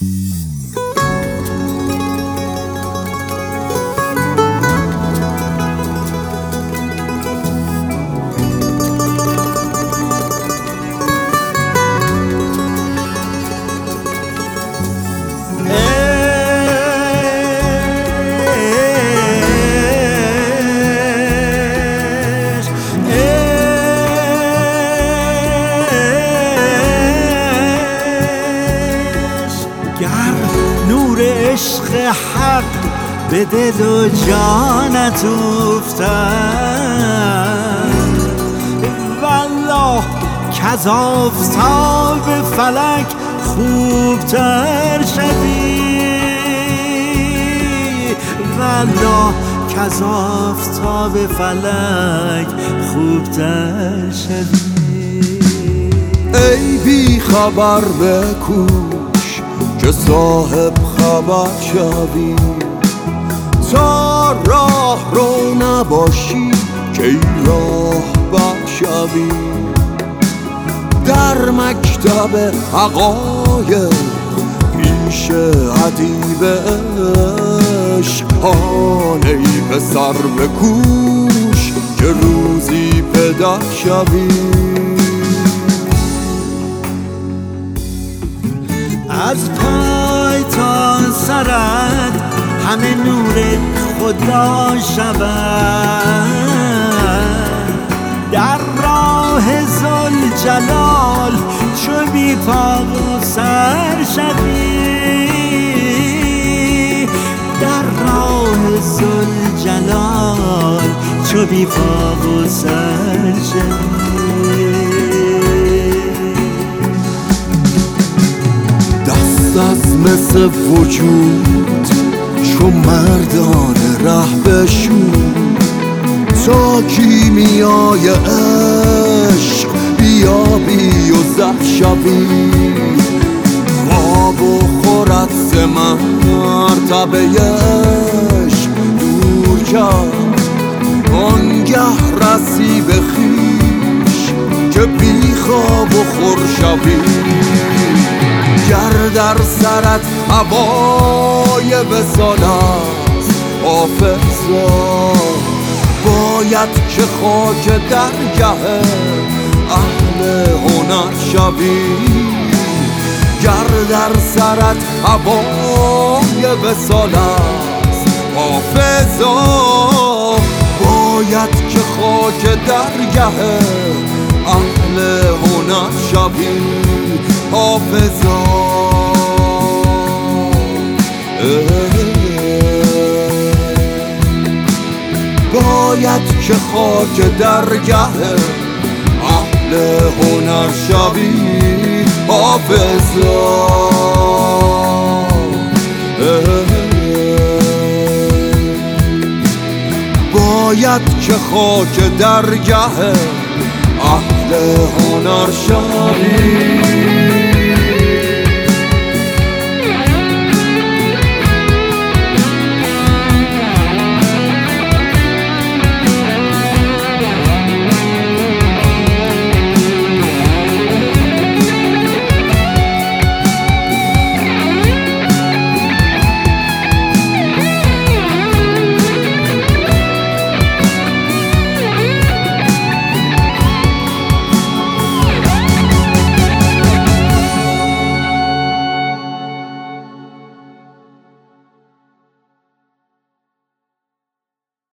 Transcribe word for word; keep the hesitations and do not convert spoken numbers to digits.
نور عشق حق به دل و جانت افتد والله کز آفتاب فلک خوبتر شدی، والله کز آفتاب فلک خوبتر شدی. ای بی خبر بکوش که صاحب خبر شوی، تا راه رو نباشی که ای راه بخشوی. در مکتب حقایق پیش ادیب عشق، آن ای پسر بکوش که روزی پدر شوی. از پای تا سرت همه نور خدا شود، در راه ذوالجلال چو بی پا و سر شوی، در راه ذوالجلال چو بی پا و سر شوی. از مس وجود چو مردان ره بشود، تا کیمیای عشق بیابی و زه شوی. خواب و خورد ز مرتبه عشق دور کرد، آنگه رسی به خویش که بی خواب و خور شوی. گر در سرت هوای وصال است حافظا، باید که خاک درگه اهل هنر شوی. گر در سرت هوای وصال است حافظا، باید که خاک درگه اهل هنر شوی. حافظا باید که خاک درگه اهل هنر شوی. حافظا باید که خاک درگه اهل هنر شوی.